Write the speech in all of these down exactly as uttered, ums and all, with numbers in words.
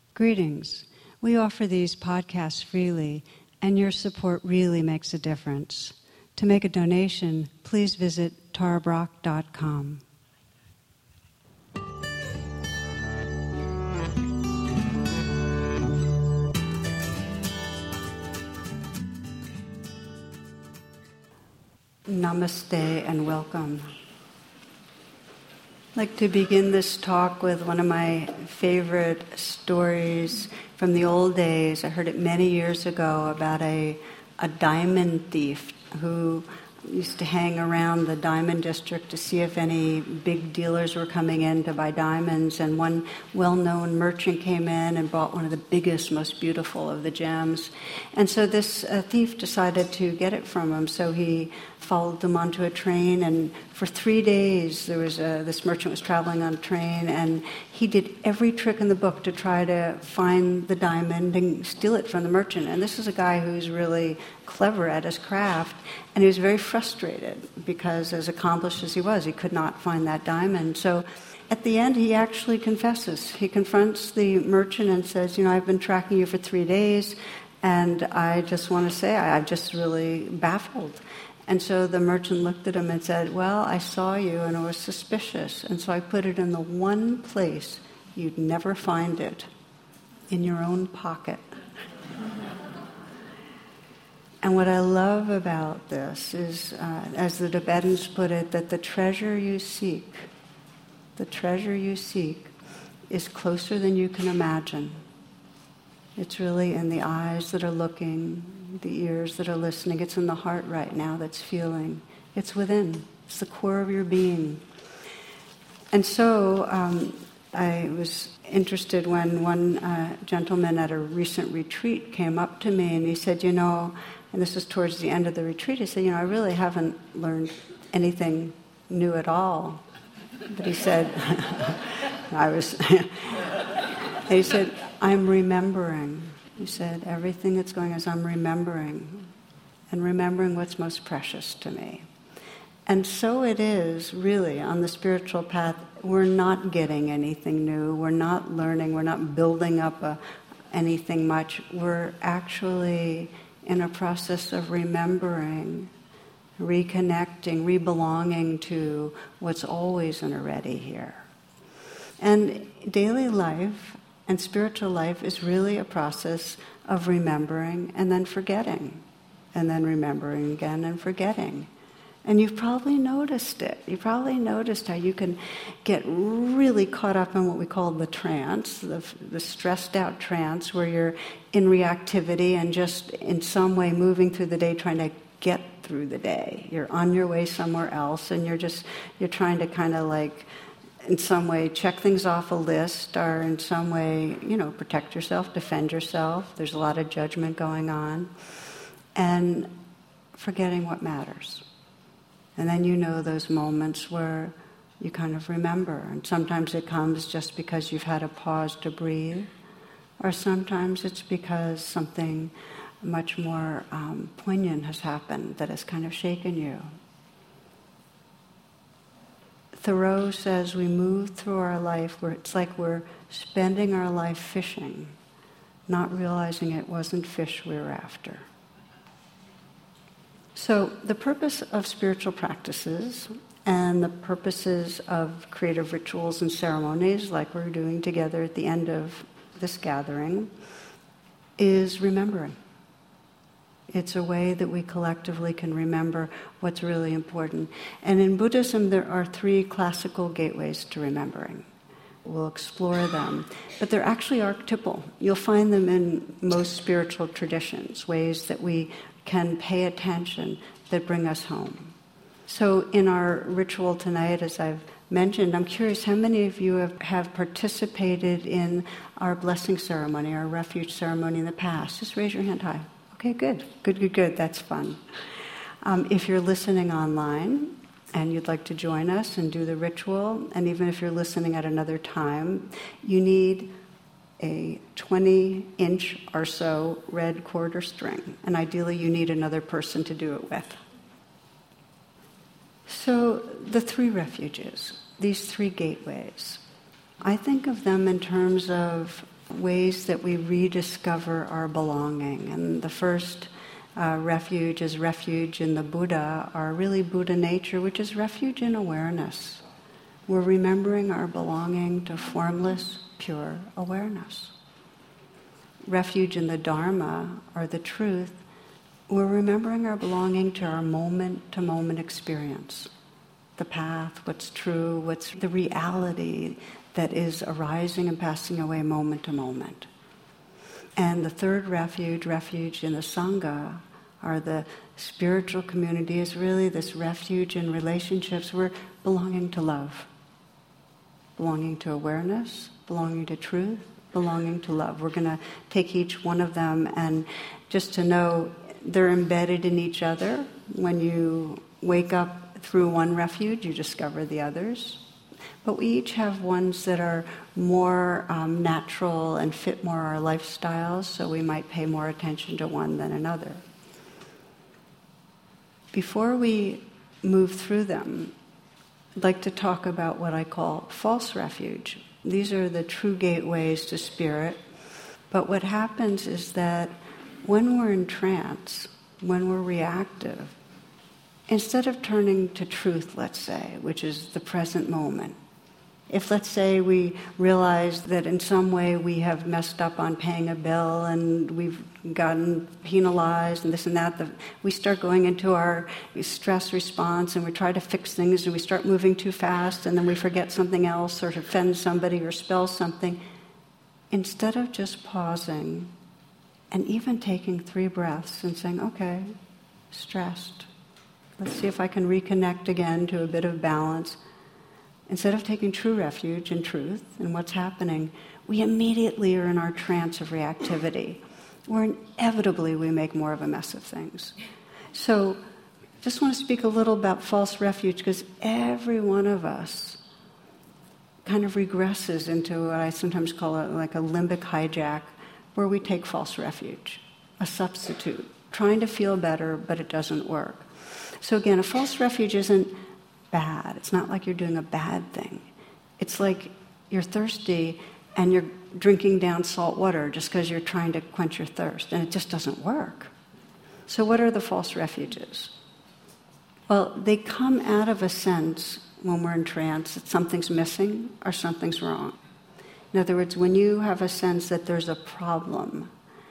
Greetings. We offer these podcasts freely, and your support really makes a difference. To make a donation, please visit tara brach dot com. Namaste and welcome. I'd like to begin this talk with one of my favorite stories from the old days. I heard it many years ago about a, a diamond thief who used to hang around the diamond district to see if any big dealers were coming in to buy diamonds. And one well-known merchant came in and bought one of the biggest, most beautiful of the gems. And so this uh, thief decided to get it from him. So he followed them onto a train, and for three days there was a, this merchant was traveling on a train, and he did every trick in the book to try to find the diamond and steal it from the merchant. And this is a guy who's really clever at his craft, and he was very frustrated because, as accomplished as he was, he could not find that diamond. So at the end, he actually confesses. He confronts the merchant and says, you know, I've been tracking you for three days, and I just want to say I, I'm just really baffled. And so the merchant looked at him and said, well, I saw you and I was suspicious, and so I put it in the one place you'd never find it, in your own pocket. And what I love about this is, uh, as the Tibetans put it, that the treasure you seek, the treasure you seek is closer than you can imagine. It's really in the eyes that are looking, the ears that are listening. It's in the heart right now that's feeling. It's within. It's the core of your being. And so um, I was interested when one uh, gentleman at a recent retreat came up to me and he said, you know, and this was towards the end of the retreat, he said, you know, I really haven't learned anything new at all. But he said, I was, he said, I'm remembering. He said, everything that's going on is I'm remembering, and remembering what's most precious to me. And so it is, really, on the spiritual path, we're not getting anything new, we're not learning, we're not building up a, anything much. We're actually in a process of remembering, reconnecting, rebelonging to what's always and already here. And daily life and spiritual life is really a process of remembering and then forgetting, and then remembering again and forgetting. And you've probably noticed it. You probably noticed how you can get really caught up in what we call the trance, the, the stressed out trance, where you're in reactivity and just in some way moving through the day trying to get through the day. You're on your way somewhere else, and you're just, you're trying to kind of like, in some way, check things off a list, or in some way, you know, protect yourself, defend yourself. There's a lot of judgment going on. And forgetting what matters. And then you know those moments where you kind of remember. And sometimes it comes just because you've had a pause to breathe, or sometimes it's because something much more um, poignant has happened that has kind of shaken you. Thoreau says we move through our life where it's like we're spending our life fishing, not realizing it wasn't fish we were after. So the purpose of spiritual practices and the purposes of creative rituals and ceremonies, like we're doing together at the end of this gathering, is remembering. It's a way that we collectively can remember what's really important. And in Buddhism, there are three classical gateways to remembering. We'll explore them. But they're actually archetypal. You'll find them in most spiritual traditions, ways that we can pay attention that bring us home. So in our ritual tonight, as I've mentioned, I'm curious how many of you have, have participated in our blessing ceremony, our refuge ceremony in the past. Just raise your hand high. Okay, good. Good, good, good. That's fun. Um, if you're listening online and you'd like to join us and do the ritual, and even if you're listening at another time, you need a twenty-inch or so red cord or string, and ideally you need another person to do it with. So the three refuges, these three gateways, I think of them in terms of ways that we rediscover our belonging. And the first uh, refuge is refuge in the Buddha, our really Buddha nature, which is refuge in awareness. We're remembering our belonging to formless, pure awareness. Refuge in the Dharma, or the truth, we're remembering our belonging to our moment-to-moment experience. The path, what's true, what's the reality that is arising and passing away moment to moment. And the third refuge, refuge in the Sangha, or the spiritual community, is really this refuge in relationships. We're belonging to love, belonging to awareness, belonging to truth, belonging to love. We're going to take each one of them, and just to know they're embedded in each other. When you wake up through one refuge, you discover the others. But we each have ones that are more um, natural and fit more our lifestyles, so we might pay more attention to one than another. Before we move through them, I'd like to talk about what I call false refuge. These are the true gateways to spirit. But what happens is that when we're in trance, when we're reactive, instead of turning to truth, let's say, which is the present moment, if, let's say, we realize that in some way we have messed up on paying a bill and we've gotten penalized and this and that, the, we start going into our stress response and we try to fix things and we start moving too fast and then we forget something else or offend somebody or spell something. Instead of just pausing and even taking three breaths and saying, okay, stressed. Let's see if I can reconnect again to a bit of balance. Instead of taking true refuge in truth and what's happening, we immediately are in our trance of reactivity, where inevitably we make more of a mess of things. So just want to speak a little about false refuge, because every one of us kind of regresses into what I sometimes call a, like a limbic hijack, where we take false refuge, a substitute, trying to feel better, but it doesn't work. So again, a false refuge isn't bad. It's not like you're doing a bad thing. It's like you're thirsty and you're drinking down salt water just because you're trying to quench your thirst, and it just doesn't work. So what are the false refuges? Well, they come out of a sense when we're in trance that something's missing or something's wrong. In other words, when you have a sense that there's a problem,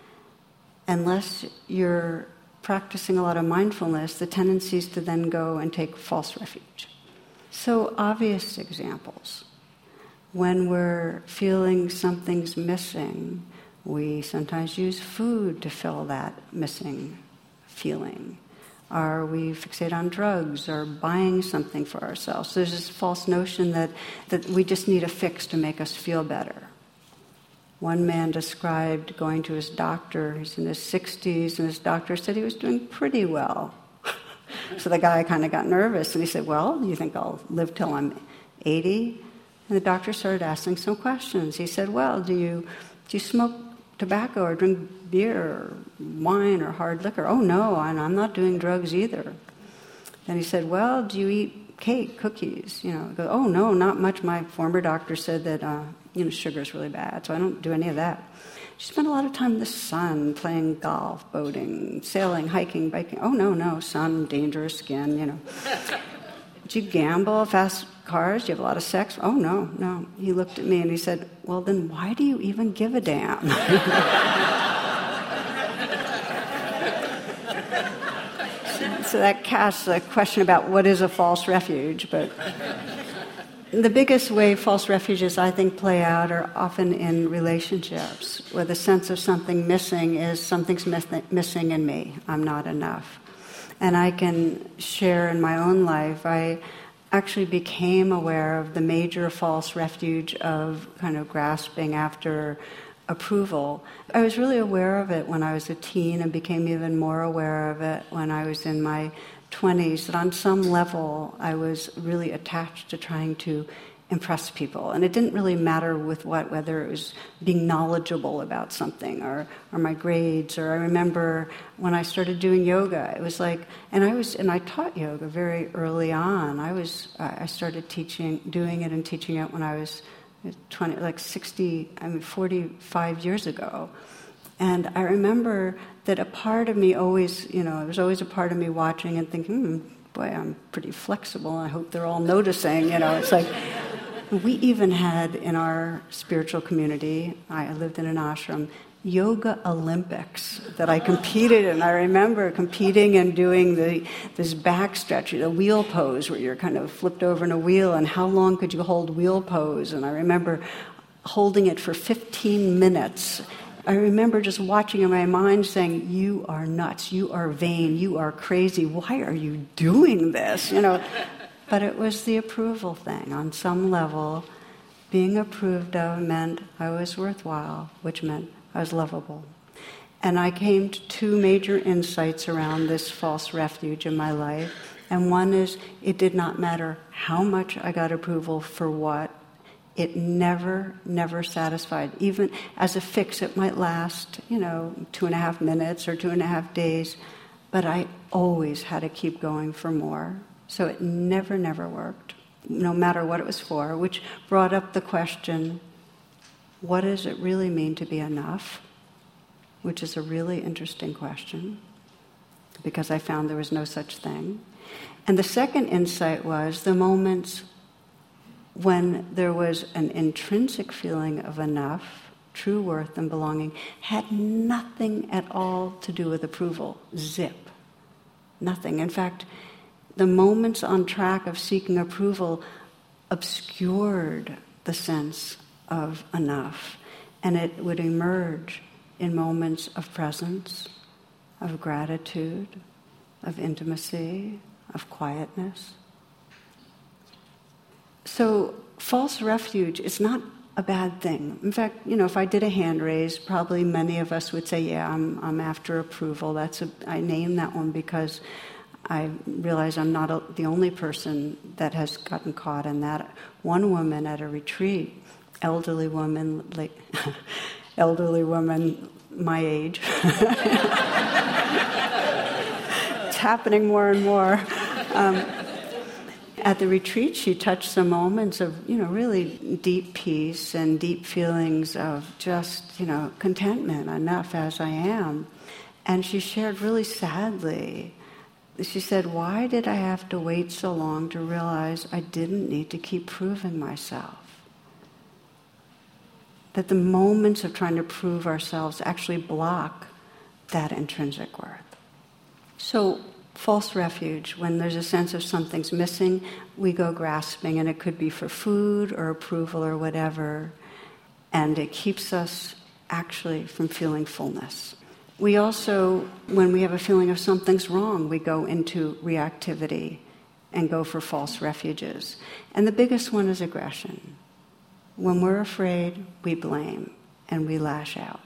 unless you're practicing a lot of mindfulness, the tendency is to then go and take false refuge. So obvious examples. When we're feeling something's missing, we sometimes use food to fill that missing feeling. Or we fixate on drugs or buying something for ourselves. There's this false notion that, that we just need a fix to make us feel better. One man described going to his doctor. He's in his sixties, and his doctor said he was doing pretty well. So the guy kind of got nervous, and he said, well, you think I'll live till I'm eighty? And the doctor started asking some questions. He said, well, do you do you smoke tobacco or drink beer or wine or hard liquor? Oh, no, and I'm not doing drugs either. Then he said, well, do you eat cake, cookies? You know, go, oh, no, not much. My former doctor said that, uh, you know, sugar's really bad, so I don't do any of that. She spent a lot of time in the sun, playing golf, boating, sailing, hiking, biking. Oh, no, no, sun, dangerous skin, you know. Do you gamble, fast cars? Do you have a lot of sex? Oh, no, no. He looked at me and he said, well, then why do you even give a damn? So that casts a question about what is a false refuge. But the biggest way false refuges, I think, play out are often in relationships, where the sense of something missing is something's missing in me. I'm not enough. And I can share in my own life, I actually became aware of the major false refuge of kind of grasping after approval. I was really aware of it when I was a teen and became even more aware of it when I was in my twenties, that on some level I was really attached to trying to impress people. And it didn't really matter with what, whether it was being knowledgeable about something or, or my grades. Or I remember when I started doing yoga, it was like, and I was, and I taught yoga very early on. I was, I started teaching, doing it and teaching it when I was twenty, like sixty, I mean forty-five years ago. And I remember that a part of me always, you know, there was always a part of me watching and thinking, hmm, boy, I'm pretty flexible. I hope they're all noticing, you know. It's like, we even had in our spiritual community, I lived in an ashram, yoga Olympics that I competed in. I remember competing and doing the this back stretch, the wheel pose, where you're kind of flipped over in a wheel, and how long could you hold wheel pose? And I remember holding it for fifteen minutes. I remember just watching in my mind saying, you are nuts, you are vain, you are crazy, why are you doing this? You know, but it was the approval thing. On some level, being approved of meant I was worthwhile, which meant I was lovable. And I came to two major insights around this false refuge in my life. And one is, it did not matter how much I got approval for what, it never, never satisfied. Even as a fix, it might last, you know, two and a half minutes or two and a half days, but I always had to keep going for more. So it never, never worked, no matter what it was for, which brought up the question, what does it really mean to be enough? Which is a really interesting question, because I found there was no such thing. And the second insight was the moments when there was an intrinsic feeling of enough, true worth and belonging, had nothing at all to do with approval. Zip. Nothing. In fact, the moments on track of seeking approval obscured the sense of enough, and it would emerge in moments of presence, of gratitude, of intimacy, of quietness. So false refuge is not a bad thing. In fact, you know, if I did a hand raise, probably many of us would say, yeah, I'm I'm after approval. That's a, I named that one because I realize I'm not a, the only person that has gotten caught in that. One woman at a retreat, elderly woman, like, elderly woman my age. It's happening more and more. Um, At the retreat, she touched some moments of, you know, really deep peace and deep feelings of just, you know, contentment, enough as I am. And she shared really sadly, she said, why did I have to wait so long to realize I didn't need to keep proving myself? That the moments of trying to prove ourselves actually block that intrinsic worth. So, false refuge, when there's a sense of something's missing, we go grasping, and it could be for food or approval or whatever, and it keeps us actually from feeling fullness. We also, when we have a feeling of something's wrong, we go into reactivity and go for false refuges. And the biggest one is aggression. When we're afraid, we blame and we lash out.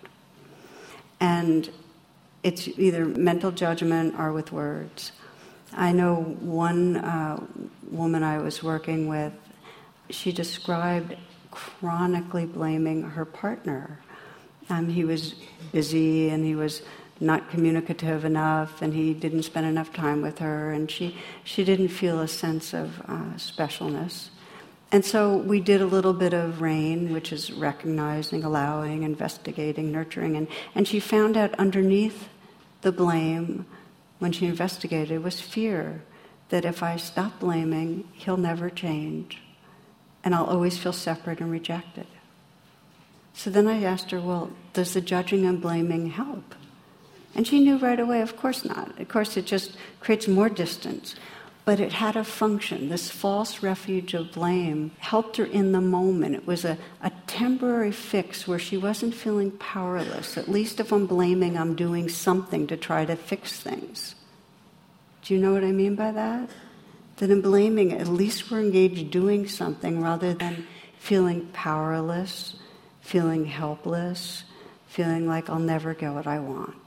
And it's either mental judgment or with words. I know one uh, woman I was working with, she described chronically blaming her partner. Um, he was busy and he was not communicative enough and he didn't spend enough time with her, and she, she didn't feel a sense of uh, specialness. And so we did a little bit of RAIN, which is recognizing, allowing, investigating, nurturing, and, and she found out underneath the blame, when she investigated, was fear that if I stop blaming, he'll never change, and I'll always feel separate and rejected. So then I asked her, well, does the judging and blaming help? And she knew right away, of course not. Of course, it just creates more distance. But it had a function. This false refuge of blame helped her in the moment. It was a, a temporary fix where she wasn't feeling powerless. At least if I'm blaming, I'm doing something to try to fix things. Do you know what I mean by that? That in blaming, at least we're engaged doing something rather than feeling powerless, feeling helpless, feeling like I'll never get what I want.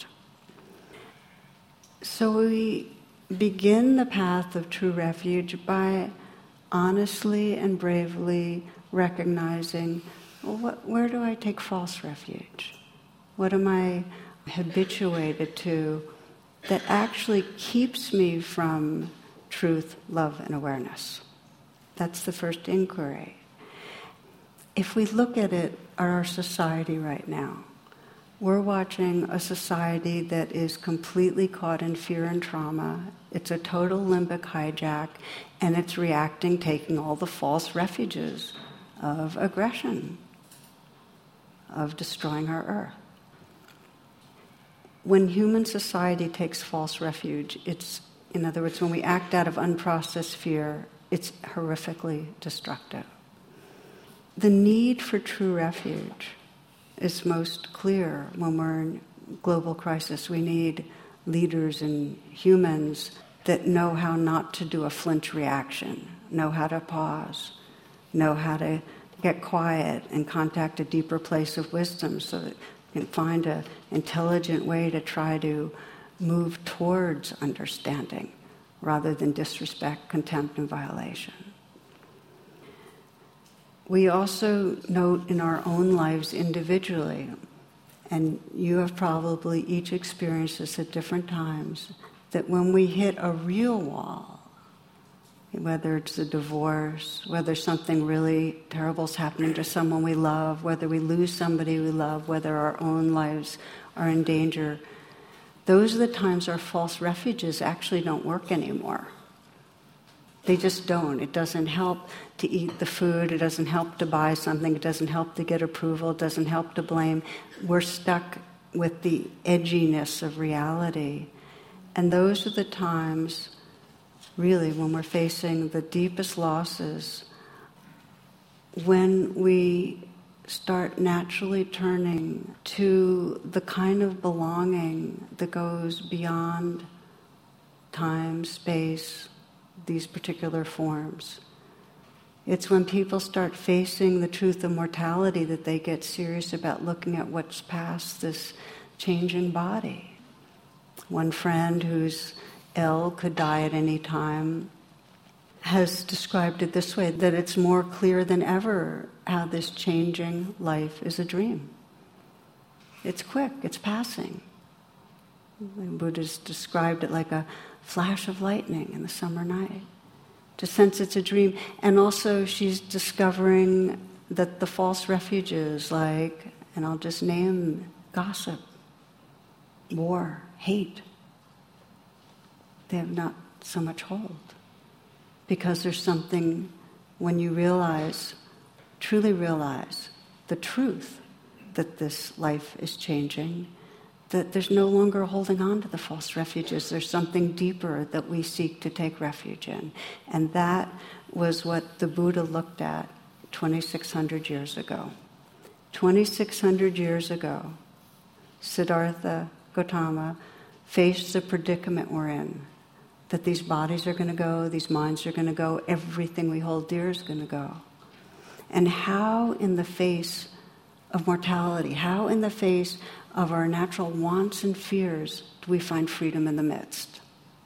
So we begin the path of true refuge by honestly and bravely recognizing, well, what, where do I take false refuge? What am I habituated to that actually keeps me from truth, love, and awareness? That's the first inquiry. if we look at it, our society right now, we're watching a society that is completely caught in fear and trauma. It's a total limbic hijack, and it's reacting, taking all the false refuges of aggression, of destroying our earth. When human society takes false refuge, it's, in other words, when we act out of unprocessed fear, it's horrifically destructive. The need for true refuge is most clear when we're in global crisis. We need leaders and humans that know how not to do a flinch reaction, know how to pause, know how to get quiet and contact a deeper place of wisdom so that we can find an intelligent way to try to move towards understanding rather than disrespect, contempt, and violation. We also note in our own lives individually, and you have probably each experienced this at different times, that when we hit a real wall, whether it's a divorce, whether something really terrible is happening to someone we love, whether we lose somebody we love, whether our own lives are in danger, those are the times our false refuges actually don't work anymore. They just don't. It doesn't help to eat the food. It doesn't help to buy something. It doesn't help to get approval. It doesn't help to blame. We're stuck with the edginess of reality. And those are the times, really, when we're facing the deepest losses, when we start naturally turning to the kind of belonging that goes beyond time, space, these particular forms. It's when people start facing the truth of mortality that they get serious about looking at what's past this changing body. One friend who's ill, could die at any time, has described it this way, that it's more clear than ever how this changing life is a dream. It's quick, it's passing. The Buddha's described it like a flash of lightning in the summer night, to sense it's a dream. And also she's discovering that the false refuges like, and I'll just name gossip, war, hate, they have not so much hold. Because there's something, when you realize, truly realize the truth that this life is changing, that there's no longer holding on to the false refuges. There's something deeper that we seek to take refuge in. And that was what the Buddha looked at twenty-six hundred years ago. twenty-six hundred years ago, Siddhartha Gautama faced the predicament we're in, that these bodies are going to go, these minds are going to go, everything we hold dear is going to go. And how in the face of mortality, how in the face of our natural wants and fears do we find freedom in the midst?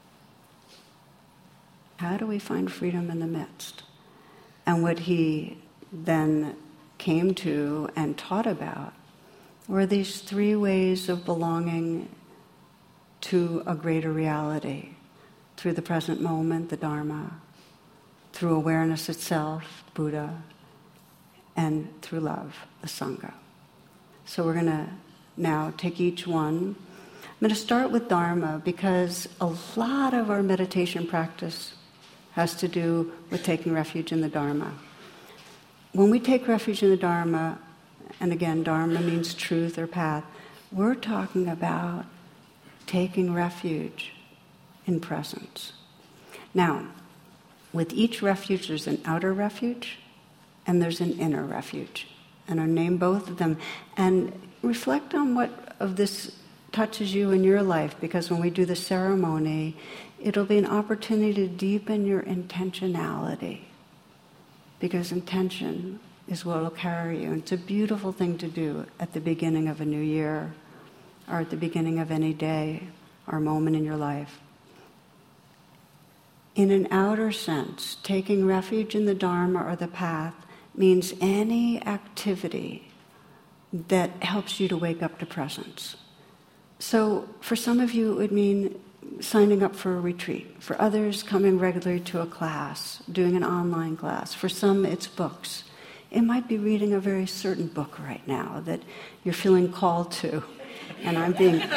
How do we find freedom in the midst? And what he then came to and taught about were these three ways of belonging to a greater reality. Through the present moment, the Dharma, through awareness itself, Buddha, and through love, the Sangha. So we're going to now take each one. I'm going to start with Dharma because a lot of our meditation practice has to do with taking refuge in the Dharma. When we take refuge in the Dharma, and again, Dharma means truth or path, we're talking about taking refuge in presence. Now, with each refuge, there's an outer refuge and there's an inner refuge. And I'll name both of them. And reflect on what of this touches you in your life, because when we do the ceremony, it'll be an opportunity to deepen your intentionality. Because intention is what will carry you. And it's a beautiful thing to do at the beginning of a new year or at the beginning of any day or moment in your life. In an outer sense, taking refuge in the Dharma or the path means any activity that helps you to wake up to presence. So for some of you, it would mean signing up for a retreat. For others, coming regularly to a class, doing an online class. For some, it's books. It might be reading a very certain book right now that you're feeling called to. And I'm being... but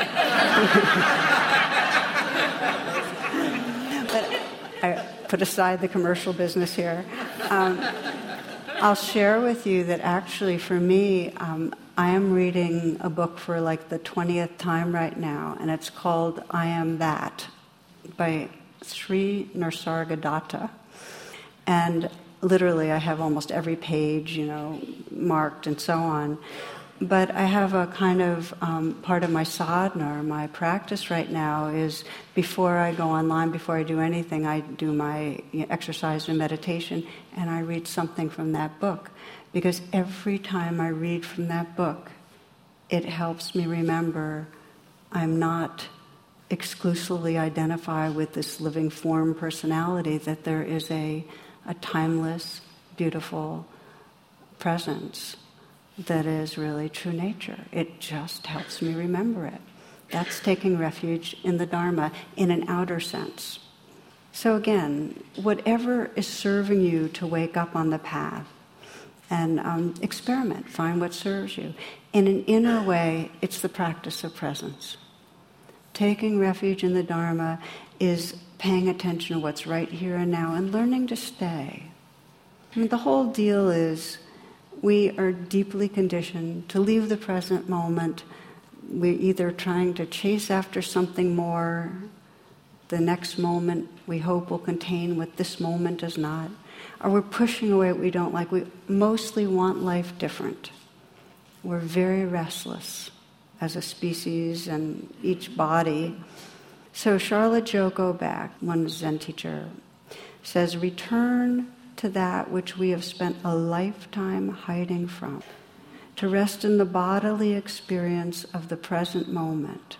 I put aside the commercial business here. Um, I'll share with you that actually for me, um, I am reading a book for like the twentieth time right now, and it's called I Am That by Sri Nisargadatta. And literally I have almost every page, you know, marked and so on. But I have a kind of um, part of my sadhana, or my practice right now, is before I go online, before I do anything, I do my you know, exercise and meditation, and I read something from that book. Because every time I read from that book, it helps me remember I'm not exclusively identified with this living form personality, that there is a, a timeless, beautiful presence that is really true nature. It just helps me remember it. That's taking refuge in the Dharma in an outer sense. So again, whatever is serving you to wake up on the path, and um, experiment, find what serves you. In an inner way, it's the practice of presence. Taking refuge in the Dharma is paying attention to what's right here and now and learning to stay. I mean, the whole deal is we are deeply conditioned to leave the present moment. We're either trying to chase after something more. The next moment we hope will contain what this moment does not. Or we're pushing away what we don't like. We mostly want life different. We're very restless as a species and each body. So Charlotte Joko Beck, one Zen teacher, says, return to that which we have spent a lifetime hiding from, to rest in the bodily experience of the present moment.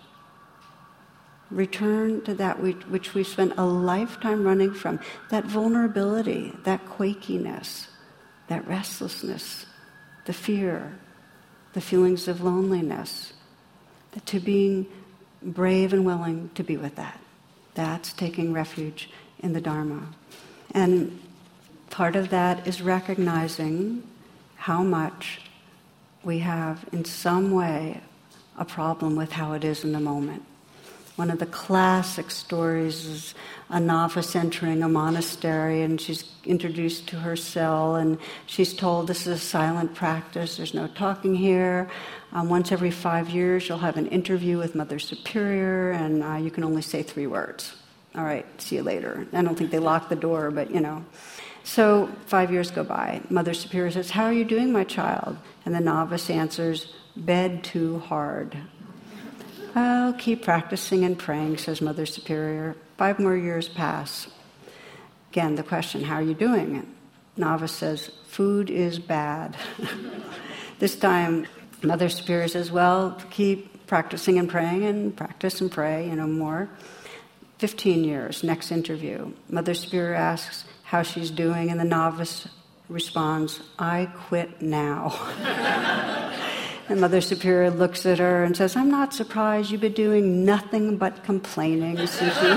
Return to that which we spent a lifetime running from, that vulnerability, that quakiness, that restlessness, the fear, the feelings of loneliness, to being brave and willing to be with that. That's taking refuge in the Dharma. And part of that is recognizing how much we have, in some way, a problem with how it is in the moment. One of the classic stories is a novice entering a monastery, and she's introduced to her cell, and she's told this is a silent practice, there's no talking here. Um, once every five years you'll have an interview with Mother Superior, and uh, you can only say three words. All right, see you later. I don't think they lock the door, but you know. So five years go by. Mother Superior says, how are you doing, my child? And the novice answers, bed too hard. I'll keep practicing and praying, says Mother Superior. Five more years pass. Again, the question, how are you doing? And novice says, food is bad. This time, Mother Superior says, well, keep practicing and praying and practice and pray, you know, more. Fifteen years, next interview. Mother Superior asks how she's doing, and the novice responds, I quit now. And Mother Superior looks at her and says, I'm not surprised. You've been doing nothing but complaining since you...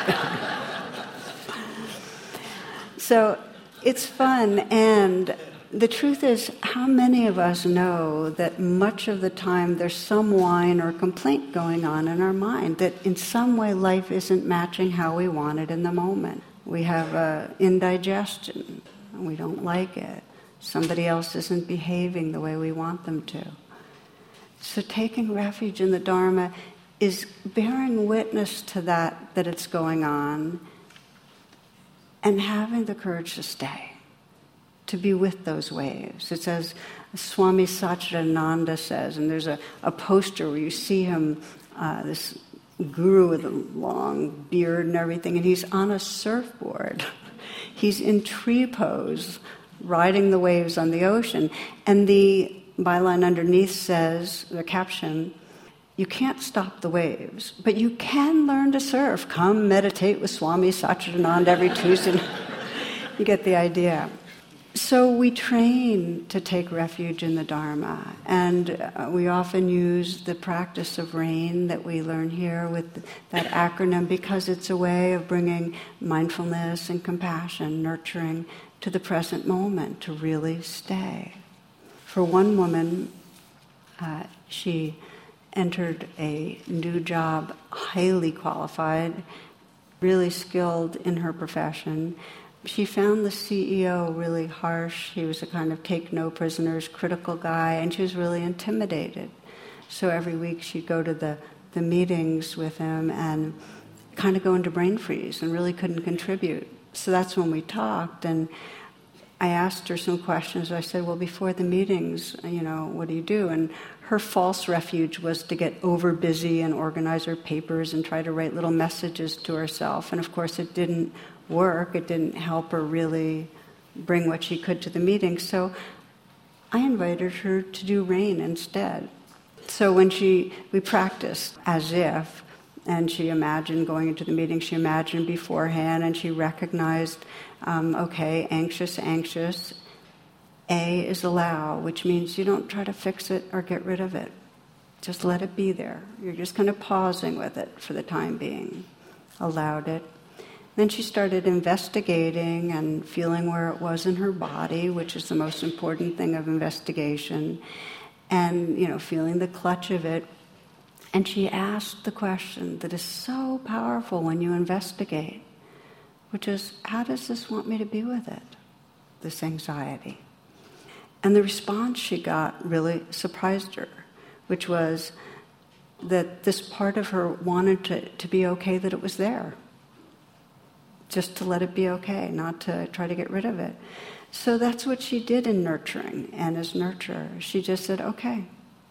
So it's fun, and the truth is, how many of us know that much of the time there's some whine or complaint going on in our mind, that in some way life isn't matching how we want it in the moment. We have uh, indigestion, and we don't like it. Somebody else isn't behaving the way we want them to. So taking refuge in the Dharma is bearing witness to that, that it's going on, and having the courage to stay, to be with those waves. It's as Swami Satchidananda says, and there's a, a poster where you see him, uh, this guru with a long beard and everything, and he's on a surfboard. He's in tree pose, riding the waves on the ocean. And the byline underneath says, the caption, you can't stop the waves, but you can learn to surf. Come meditate with Swami Satchidananda every Tuesday. You get the idea. So we train to take refuge in the Dharma, and uh, we often use the practice of RAIN that we learn here with that acronym, because it's a way of bringing mindfulness and compassion, nurturing to the present moment, to really stay. For one woman, uh, she entered a new job, highly qualified, really skilled in her profession. She found the C E O really harsh. He was a kind of take no prisoners, critical guy, and she was really intimidated. So every week she'd go to the, the meetings with him and kind of go into brain freeze and really couldn't contribute. So that's when we talked, and I asked her some questions. I said, well, before the meetings, you know, what do you do? And her false refuge was to get over busy and organize her papers and try to write little messages to herself. And of course it didn't work. It didn't help her really bring what she could to the meeting. So I invited her to do RAIN instead. So when she, we practiced as if, and she imagined going into the meeting, she imagined beforehand, and she recognized, um, okay, anxious, anxious. A is allow, which means you don't try to fix it or get rid of it. Just let it be there. You're just kind of pausing with it for the time being. Allowed it. Then she started investigating and feeling where it was in her body, which is the most important thing of investigation, and, you know, feeling the clutch of it. And she asked the question that is so powerful when you investigate, which is, how does this want me to be with it, this anxiety? And the response she got really surprised her, which was that this part of her wanted to, to be okay that it was there, just to let it be okay, not to try to get rid of it. So that's what she did in nurturing and as nurturer. She just said, okay,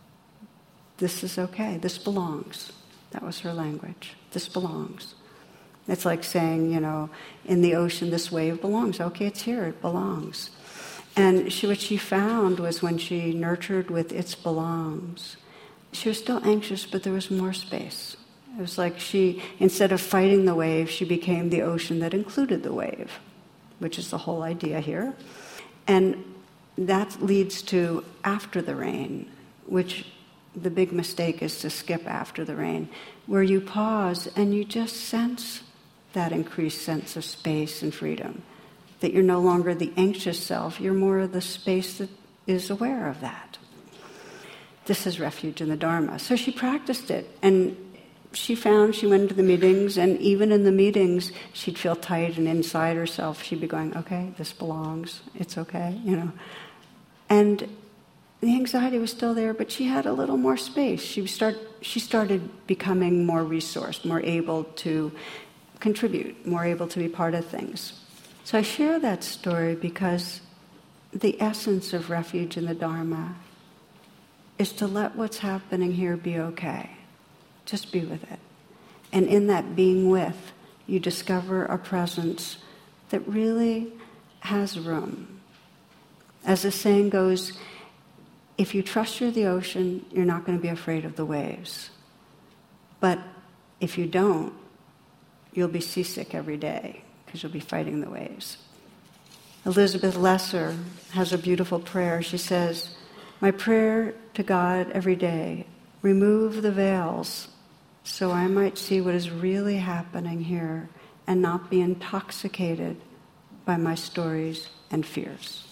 this is okay, this belongs. That was her language. This belongs. It's like saying, you know, in the ocean, this wave belongs. Okay, it's here, it belongs. And she, what she found was when she nurtured with its belongs, she was still anxious, but there was more space. It was like she, instead of fighting the wave, she became the ocean that included the wave, which is the whole idea here. And that leads to after the rain, which the big mistake is to skip after the rain, where you pause and you just sense that increased sense of space and freedom, that you're no longer the anxious self, you're more of the space that is aware of that. This is refuge in the Dharma. So she practiced it, and she found she went to the meetings, and even in the meetings, she'd feel tight, and inside herself, she'd be going, okay, this belongs, it's okay, you know. And the anxiety was still there, but she had a little more space. She start, she started becoming more resourced, more able to contribute, more able to be part of things. So I share that story because the essence of refuge in the Dharma is to let what's happening here be okay. Just be with it. And in that being with, you discover a presence that really has room. As the saying goes, if you trust you're the ocean, you're not going to be afraid of the waves. But if you don't, you'll be seasick every day because you'll be fighting the waves. Elizabeth Lesser has a beautiful prayer. She says, my prayer to God every day, remove the veils so I might see what is really happening here and not be intoxicated by my stories and fears.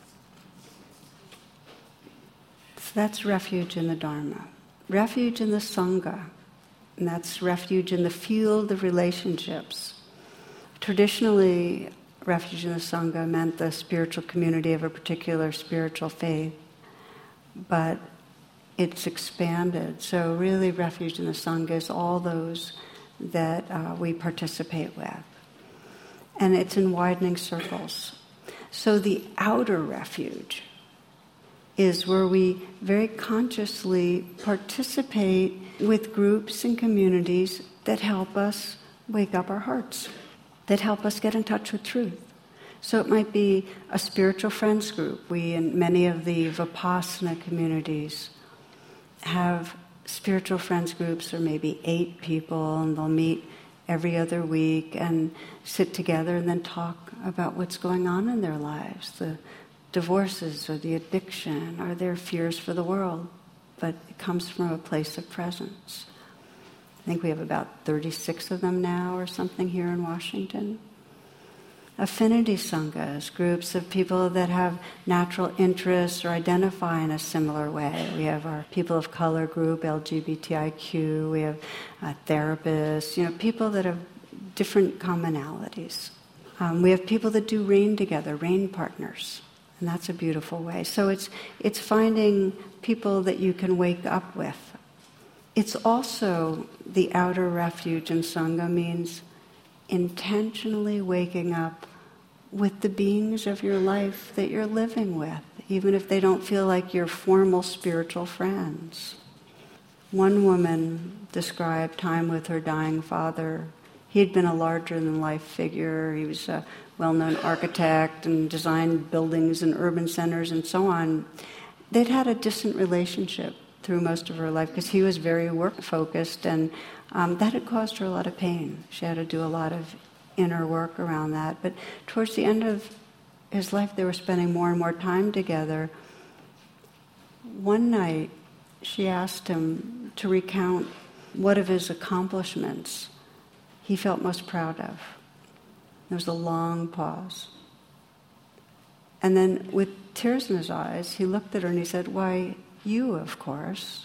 So that's refuge in the Dharma. Refuge in the Sangha, and that's refuge in the field of relationships. Traditionally, refuge in the Sangha meant the spiritual community of a particular spiritual faith, but it's expanded. So really, refuge in the Sangha is all those that uh, we participate with. And it's in widening circles. So the outer refuge is where we very consciously participate with groups and communities that help us wake up our hearts, that help us get in touch with truth. So it might be a spiritual friends group. We, in many of the Vipassana communities, have spiritual friends groups, or maybe eight people, and they'll meet every other week and sit together and then talk about what's going on in their lives, the divorces or the addiction or their fears for the world. But it comes from a place of presence. I think we have about thirty-six of them now or something here in Washington. affinity sanghas, groups of people that have natural interests or identify in a similar way. We have our people of color group, L G B T I Q, we have uh, therapists, you know, people that have different commonalities. Um, we have people that do rain together, rain partners, and that's a beautiful way. So it's it's finding people that you can wake up with. It's also the outer refuge in Sangha means intentionally waking up with the beings of your life that you're living with, even if they don't feel like your formal spiritual friends. One woman described time with her dying father. He had been a larger-than-life figure. He was a well-known architect and designed buildings and urban centers and so on. They'd had a distant relationship through most of her life because he was very work-focused, and um, that had caused her a lot of pain. She had to do a lot of inner work around that. But towards the end of his life, they were spending more and more time together. One night, she asked him to recount what of his accomplishments he felt most proud of. There was a long pause. And then with tears in his eyes, he looked at her and he said, "Why, you, of course."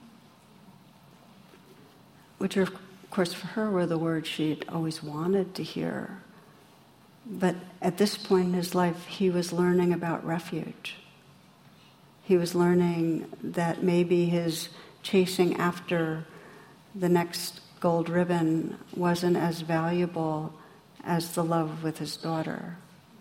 Which, of course, for her were the words she'd always wanted to hear. But at this point in his life, he was learning about refuge. He was learning that maybe his chasing after the next gold ribbon wasn't as valuable as the love with his daughter.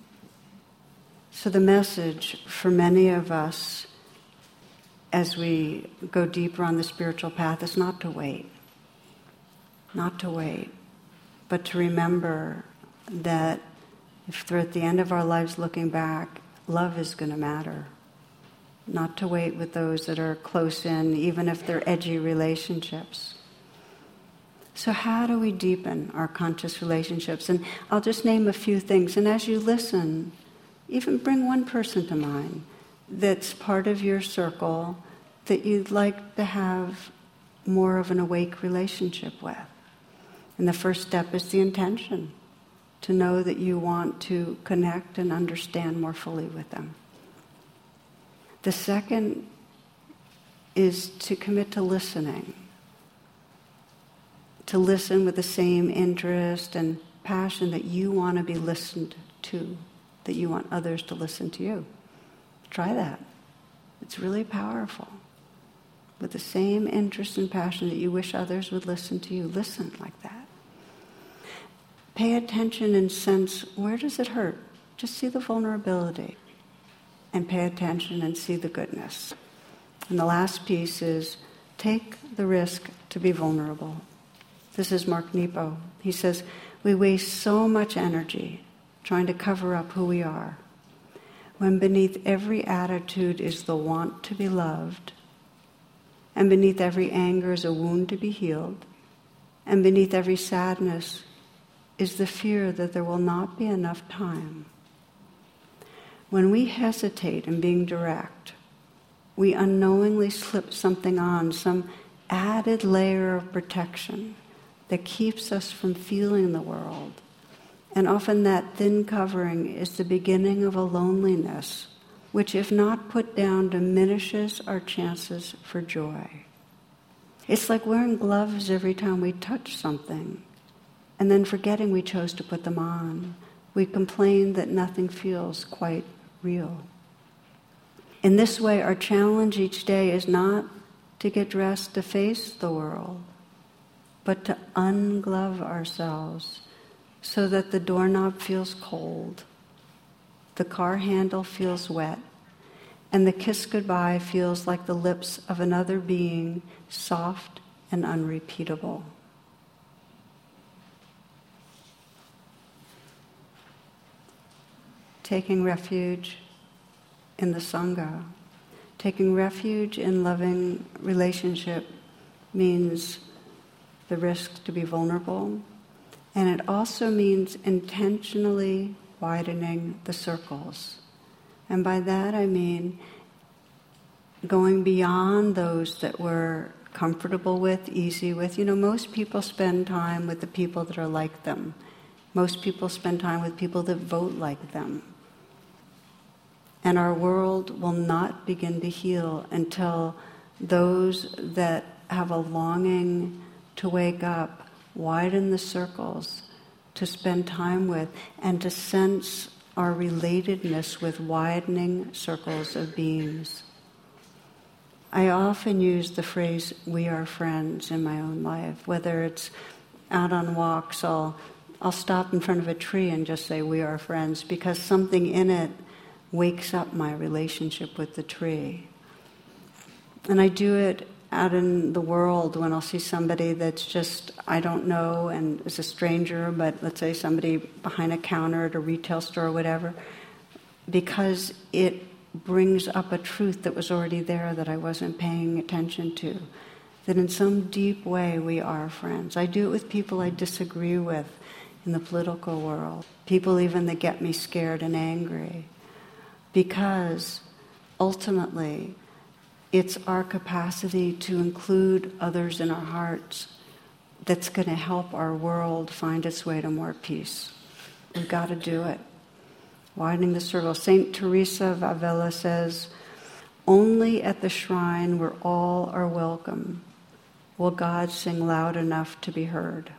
So the message for many of us as we go deeper on the spiritual path is not to wait. Not to wait, but to remember that if we're at the end of our lives looking back, love is going to matter. Not to wait with those that are close in, even if they're edgy relationships. So how do we deepen our conscious relationships? And I'll just name a few things. And as you listen, even bring one person to mind that's part of your circle that you'd like to have more of an awake relationship with. And the first step is the intention, to know that you want to connect and understand more fully with them. The second is to commit to listening, to listen with the same interest and passion that you want to be listened to, that you want others to listen to you. Try that. It's really powerful. With the same interest and passion that you wish others would listen to you, listen like that. Pay attention and sense, where does it hurt? Just see the vulnerability. And pay attention and see the goodness. And the last piece is, take the risk to be vulnerable. This is Mark Nepo. He says, we waste so much energy trying to cover up who we are, when beneath every attitude is the want to be loved, and beneath every anger is a wound to be healed, and beneath every sadness is the fear that there will not be enough time. When we hesitate in being direct, we unknowingly slip something on, some added layer of protection that keeps us from feeling the world. And often that thin covering is the beginning of a loneliness, which, if not put down, diminishes our chances for joy. It's like wearing gloves every time we touch something, and then forgetting we chose to put them on. We complain that nothing feels quite real. In this way, our challenge each day is not to get dressed to face the world, but to unglove ourselves so that the doorknob feels cold, the car handle feels wet, and the kiss goodbye feels like the lips of another being, soft and unrepeatable. Taking refuge in the Sangha, taking refuge in loving relationship means the risk to be vulnerable, and it also means intentionally widening the circles. And by that I mean going beyond those that we're comfortable with, easy with. You know, most people spend time with the people that are like them. Most people spend time with people that vote like them. And our world will not begin to heal until those that have a longing to wake up widen the circles to spend time with and to sense our relatedness with widening circles of beings. I often use the phrase, we are friends, in my own life. Whether it's out on walks, I'll, I'll stop in front of a tree and just say, we are friends, because something in it wakes up my relationship with the tree. And I do it out in the world when I'll see somebody that's just, I don't know, and is a stranger, but let's say somebody behind a counter at a retail store or whatever, because it brings up a truth that was already there that I wasn't paying attention to, that in some deep way we are friends. I do it with people I disagree with in the political world, people even that get me scared and angry, because ultimately it's our capacity to include others in our hearts that's going to help our world find its way to more peace. We've got to do it. Widening the circle. Saint Teresa of Avila says, only at the shrine where all are welcome will God sing loud enough to be heard.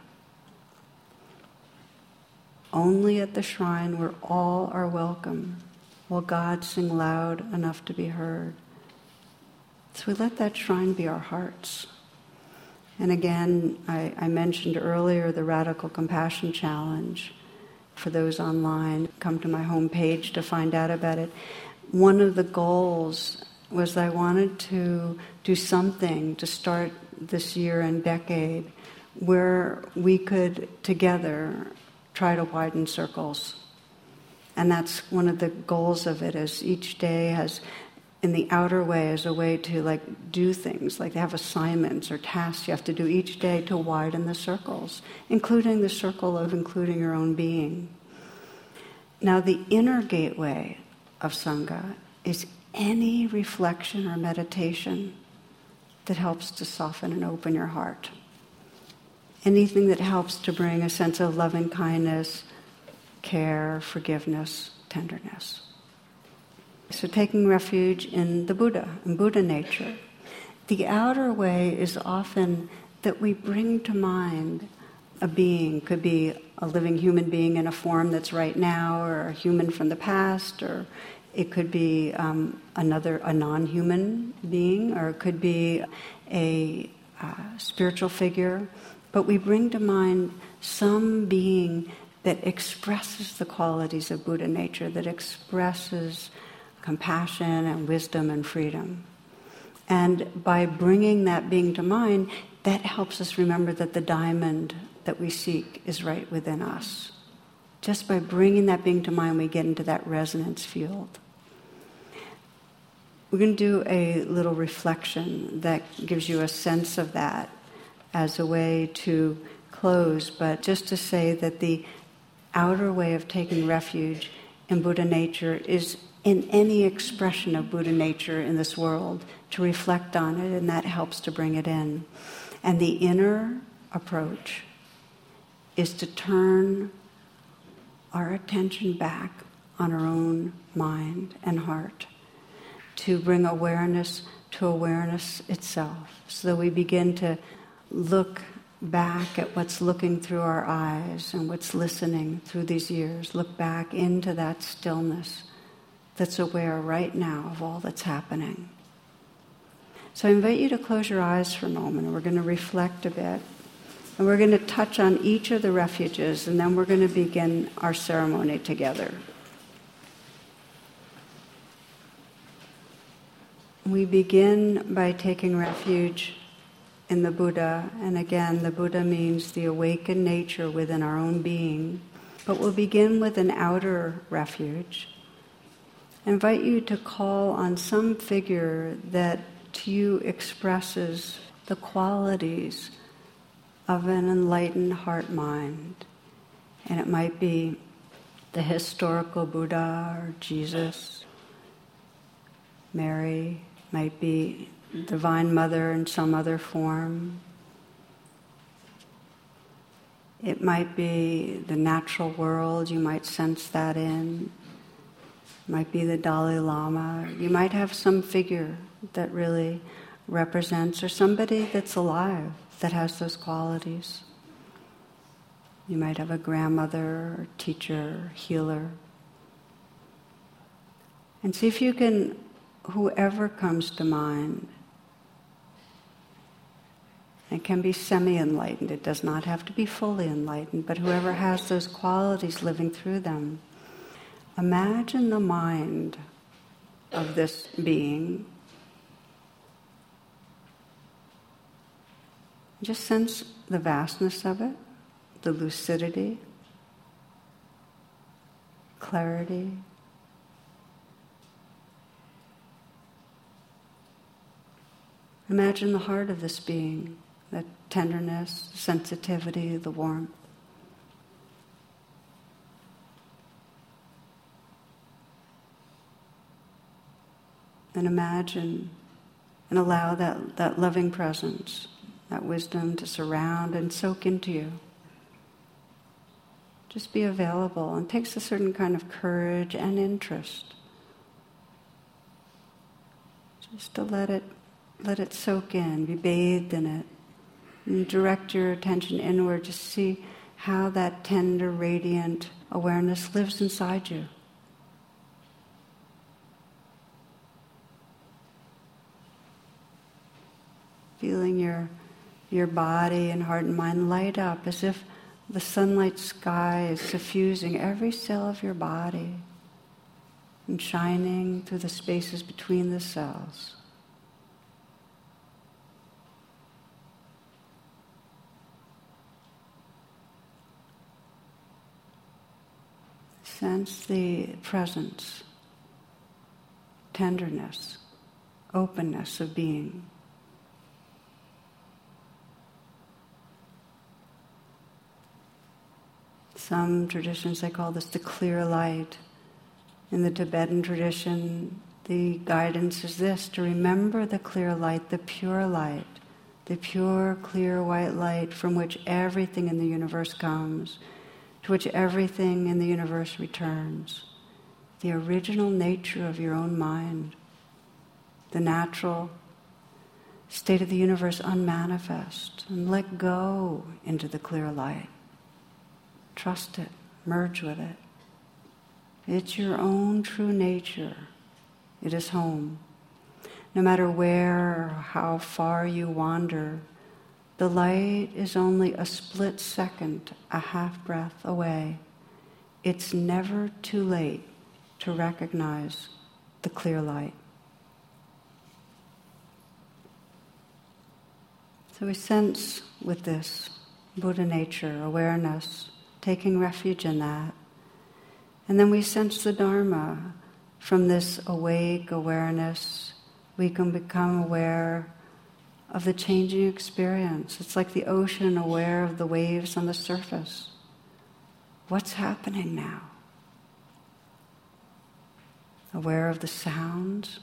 Only at the shrine where all are welcome will God sing loud enough to be heard. So we let that shrine be our hearts. And again, I, I mentioned earlier the Radical Compassion Challenge. For those online, come to my homepage to find out about it. One of the goals was I wanted to do something to start this year and decade where we could together try to widen circles. And that's one of the goals of it, is each day has, in the outer way, as a way to like do things, like they have assignments or tasks you have to do each day to widen the circles, including the circle of including your own being. Now, the inner gateway of Sangha is any reflection or meditation that helps to soften and open your heart. Anything that helps to bring a sense of loving kindness, care, forgiveness, tenderness. So taking refuge in the Buddha, in Buddha nature. The outer way is often that we bring to mind a being, could be a living human being in a form that's right now, or a human from the past, or it could be um, another, a non-human being, or it could be a uh, spiritual figure. But we bring to mind some being that expresses the qualities of Buddha nature, that expresses compassion and wisdom and freedom. And by bringing that being to mind, that helps us remember that the diamond that we seek is right within us. Just by bringing that being to mind, we get into that resonance field. We're going to do a little reflection that gives you a sense of that as a way to close, but just to say that the outer way of taking refuge in Buddha nature is in any expression of Buddha nature in this world, to reflect on it, and that helps to bring it in. And the inner approach is to turn our attention back on our own mind and heart, to bring awareness to awareness itself, so that we begin to look back at what's looking through our eyes and what's listening through these ears. Look back into that stillness that's aware right now of all that's happening. So I invite you to close your eyes for a moment, and we're going to reflect a bit. And we're going to touch on each of the refuges, and then we're going to begin our ceremony together. We begin by taking refuge in the Buddha, and again, the Buddha means the awakened nature within our own being. But we'll begin with an outer refuge. I invite you to call on some figure that to you expresses the qualities of an enlightened heart-mind. And it might be the historical Buddha or Jesus, Mary, might be Divine Mother in some other form. It might be the natural world, you might sense that in. It might be the Dalai Lama. You might have some figure that really represents, or somebody that's alive that has those qualities. You might have a grandmother, or teacher, healer. And see if you can, whoever comes to mind, it can be semi-enlightened, it does not have to be fully enlightened, but whoever has those qualities living through them, imagine the mind of this being. Just sense the vastness of it, the lucidity, clarity. Imagine the heart of this being, the tenderness, sensitivity, the warmth. And imagine and allow that, that loving presence, that wisdom to surround and soak into you. Just be available. And it takes a certain kind of courage and interest. Just to let it, let it soak in, be bathed in it. And direct your attention inward to see how that tender, radiant awareness lives inside you. Feeling your, your body and heart and mind light up as if the sunlight sky is suffusing every cell of your body and shining through the spaces between the cells. Sense the presence, tenderness, openness of being. Some traditions, they call this the clear light. In the Tibetan tradition, the guidance is this, to remember the clear light, the pure light, the pure, clear, white light from which everything in the universe comes, to which everything in the universe returns. The original nature of your own mind, the natural state of the universe unmanifest, and let go into the clear light. Trust it, merge with it. It's your own true nature. It is home. No matter where or how far you wander, the light is only a split second, a half breath away. It's never too late to recognize the clear light. So we sense with this Buddha nature, awareness, taking refuge in that. And then we sense the Dharma. From this awake awareness, we can become aware of the changing experience. It's like the ocean aware of the waves on the surface. What's happening now? Aware of the sounds.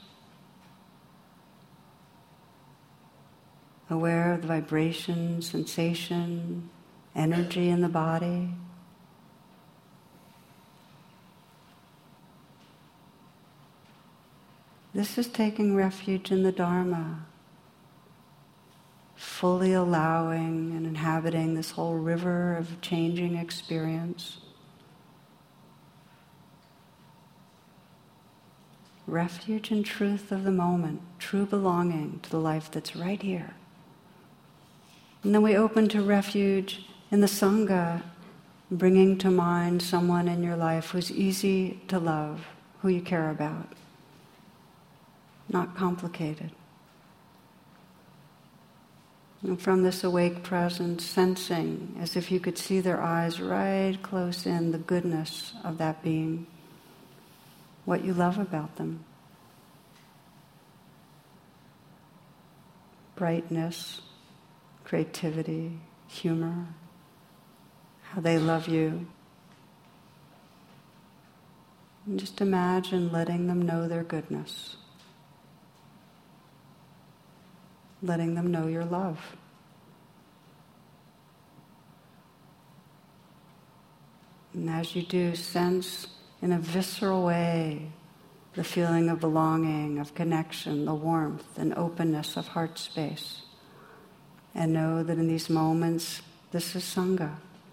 Aware of the vibration, sensation, energy in the body. This is taking refuge in the Dharma, fully allowing and inhabiting this whole river of changing experience. Refuge and truth of the moment, true belonging to the life that's right here. And then we open to refuge in the Sangha, bringing to mind someone in your life who's easy to love, who you care about. Not complicated. And from this awake presence, sensing as if you could see their eyes right close in the goodness of that being, what you love about them. Brightness, creativity, humor, how they love you. And just imagine letting them know their goodness. Letting them know your love. And as you do, sense in a visceral way the feeling of belonging, of connection, the warmth and openness of heart space. And know that in these moments, this is Sangha.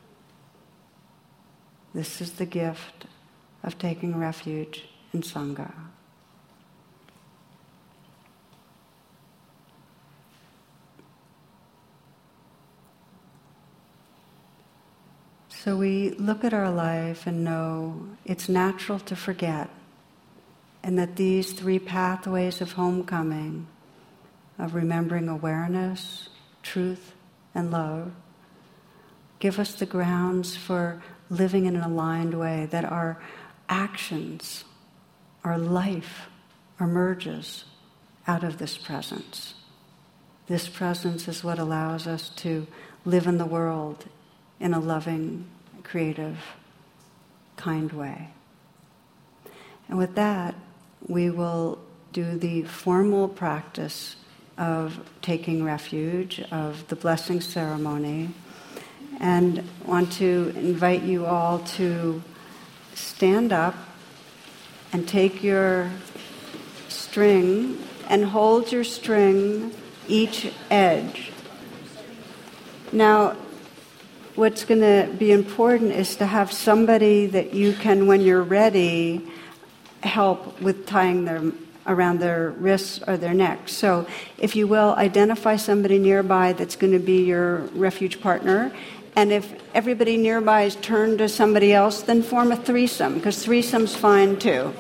This is the gift of taking refuge in Sangha. So we look at our life and know it's natural to forget, and that these three pathways of homecoming, of remembering awareness, truth, and love, give us the grounds for living in an aligned way, that our actions, our life emerges out of this presence. This presence is what allows us to live in the world in a loving, creative, kind way. And with that, we will do the formal practice of taking refuge, of the blessing ceremony, and want to invite you all to stand up and take your string and hold your string each edge. Now, what's going to be important is to have somebody that you can, when you're ready, help with tying them around their wrists or their necks. So, if you will, identify somebody nearby that's going to be your refuge partner. And if everybody nearby is turned to somebody else, then form a threesome, because threesome's fine too.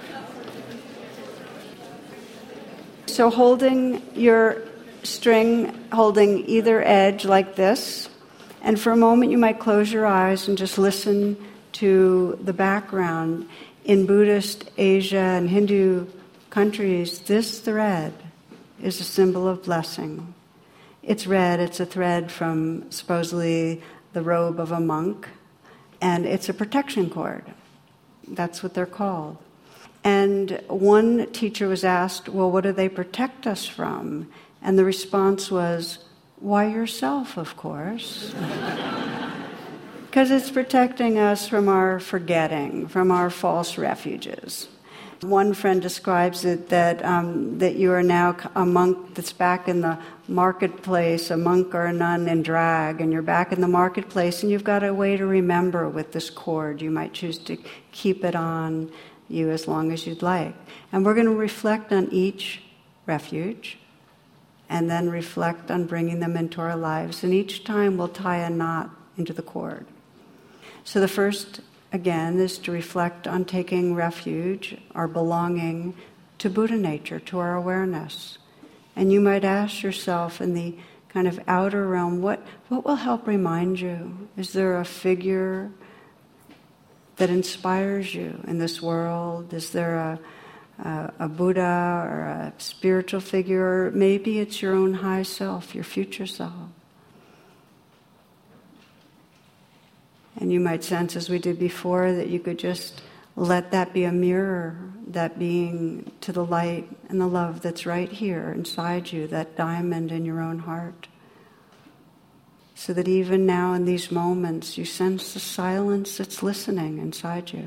So holding your string, holding either edge like this, and for a moment you might close your eyes and just listen to the background. In Buddhist Asia and Hindu countries, this thread is a symbol of blessing. It's red, it's a thread from supposedly the robe of a monk, and it's a protection cord. That's what they're called. And one teacher was asked, well, what do they protect us from? And the response was, why, yourself, of course. Because it's protecting us from our forgetting, from our false refuges. One friend describes it that um, that you are now a monk that's back in the marketplace, a monk or a nun in drag, and you're back in the marketplace, and you've got a way to remember with this cord. You might choose to keep it on you as long as you'd like. And we're going to reflect on each refuge, and then reflect on bringing them into our lives. And each time we'll tie a knot into the cord. So the first, again, is to reflect on taking refuge, our belonging, to Buddha nature, to our awareness. And you might ask yourself in the kind of outer realm, what, what will help remind you? Is there a figure that inspires you in this world? Is there a, a, a Buddha or a spiritual figure? Or maybe it's your own high self, your future self. And you might sense, as we did before, that you could just let that be a mirror, that being to the light and the love that's right here inside you, that diamond in your own heart. So that even now in these moments, you sense the silence that's listening inside you.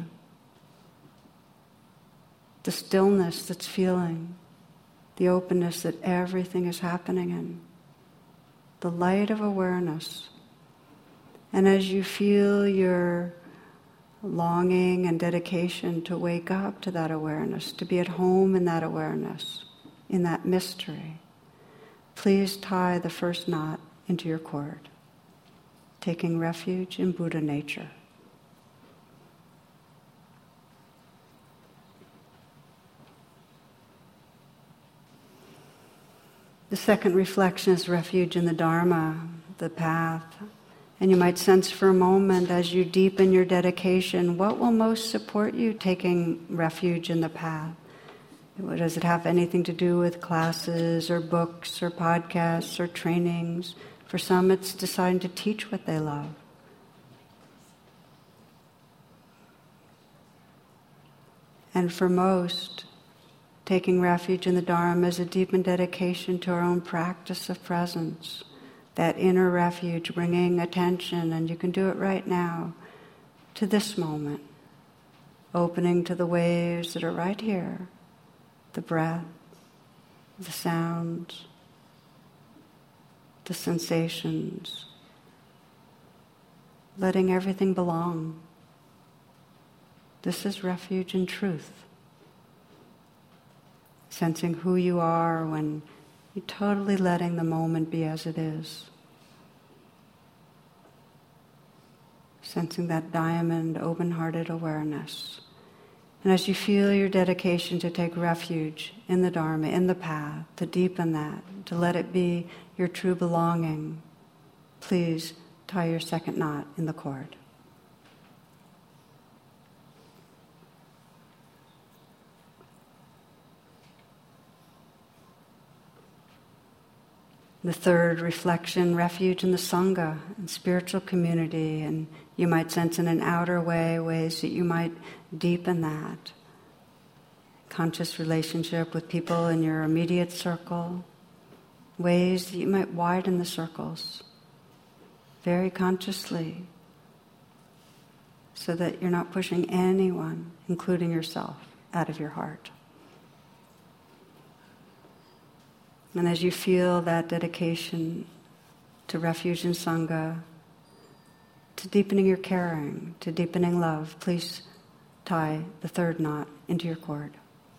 The stillness that's feeling. The openness that everything is happening in. The light of awareness. And as you feel your longing and dedication to wake up to that awareness, to be at home in that awareness, in that mystery, please tie the first knot into your cord, taking refuge in Buddha nature. The second reflection is refuge in the Dharma, the path. And you might sense for a moment, as you deepen your dedication, what will most support you taking refuge in the path? Does it have anything to do with classes or books or podcasts or trainings? For some, it's deciding to teach what they love. And for most, taking refuge in the Dharma is a deepened dedication to our own practice of presence. That inner refuge, bringing attention, and you can do it right now, to this moment, opening to the waves that are right here, the breath, the sounds, the sensations, letting everything belong. This is refuge in truth. Sensing who you are when you're totally letting the moment be as it is. Sensing that diamond, open-hearted awareness. And as you feel your dedication to take refuge in the Dharma, in the path, to deepen that, to let it be your true belonging, please tie your second knot in the cord. The third reflection, refuge in the Sangha and spiritual community, and you might sense in an outer way ways that you might deepen that. Conscious relationship with people in your immediate circle, ways that you might widen the circles very consciously so that you're not pushing anyone, including yourself, out of your heart. And as you feel that dedication to refuge in Sangha, to deepening your caring, to deepening love, please tie the third knot into your cord.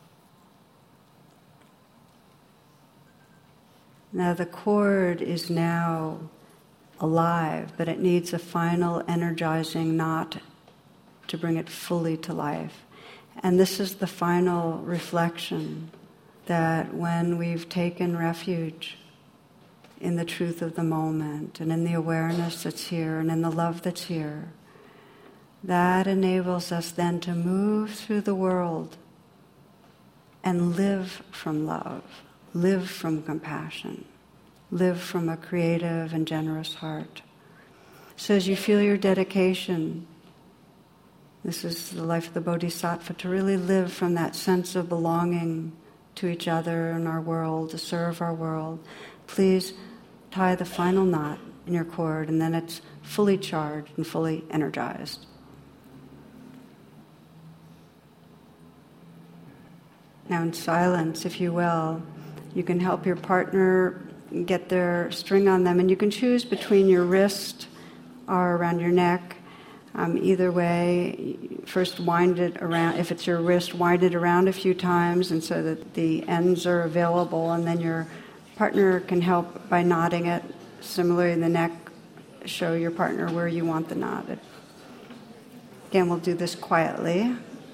Now the cord is now alive, but it needs a final energizing knot to bring it fully to life. And this is the final reflection, that when we've taken refuge in the truth of the moment and in the awareness that's here and in the love that's here, that enables us then to move through the world and live from love, live from compassion, live from a creative and generous heart. So as you feel your dedication, this is the life of the Bodhisattva, to really live from that sense of belonging to each other and our world, to serve our world, please tie the final knot in your cord, and then it's fully charged and fully energized. Now in silence, if you will, you can help your partner get their string on them, and you can choose between your wrist or around your neck. Um, either way, first wind it around. If it's your wrist, wind it around a few times, and so that the ends are available, and then your partner can help by knotting it. Similarly, in the neck, show your partner where you want the knot. Again, we'll do this quietly.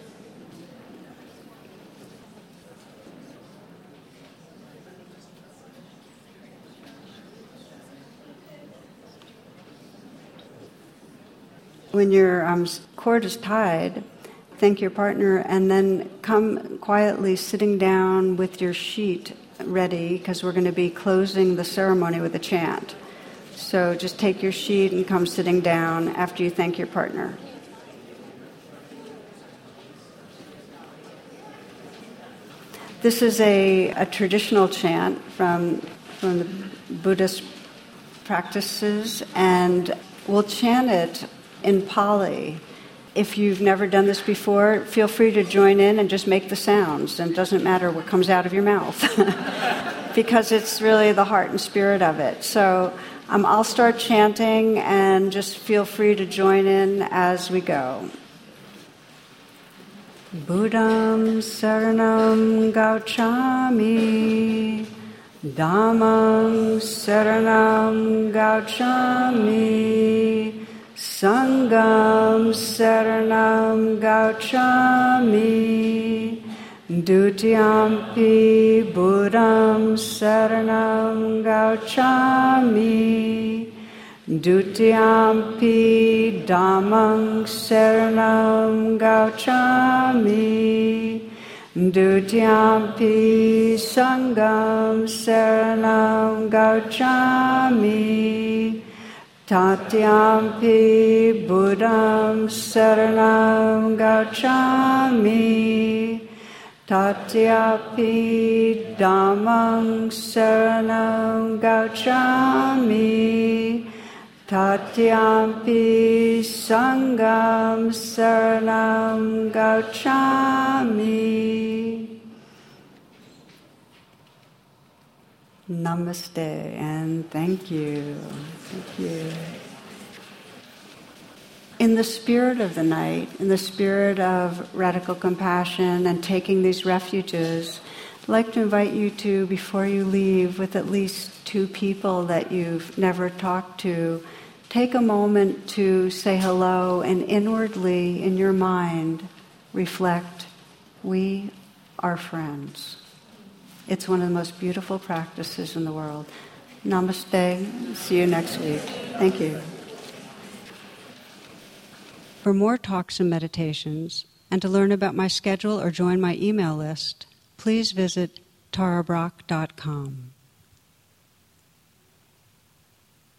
When your um, cord is tied, thank your partner, and then come quietly sitting down with your sheet ready, because we're going to be closing the ceremony with a chant. So just take your sheet and come sitting down after you thank your partner. This is a, a traditional chant from, from the Buddhist practices, and we'll chant it in Pali. If you've never done this before, feel free to join in and just make the sounds, and it doesn't matter what comes out of your mouth because it's really the heart and spirit of it. So um, I'll start chanting, and just feel free to join in as we go. Buddham saranam gauchami, Dhammam saranam gauchami, Sangam saranam gauchami, Dutiyampi Buddham saranam gauchami, Dutiyampi Dhammam saranam gauchami, Dutiyampi Sangam saranam gauchami, Tatyampi Buddham saranam gauchami, Tatyampi Dhammam saranam gauchami, Tatyampi Sangam Saranam Gauchami. Namaste and thank you. Thank you. In the spirit of the night, in the spirit of radical compassion and taking these refuges, I'd like to invite you to, before you leave, with at least two people that you've never talked to, take a moment to say hello and inwardly, in your mind, reflect, we are friends. It's one of the most beautiful practices in the world. Namaste. See you next week. Thank you. For more talks and meditations, and to learn about my schedule or join my email list, please visit tara brach dot com.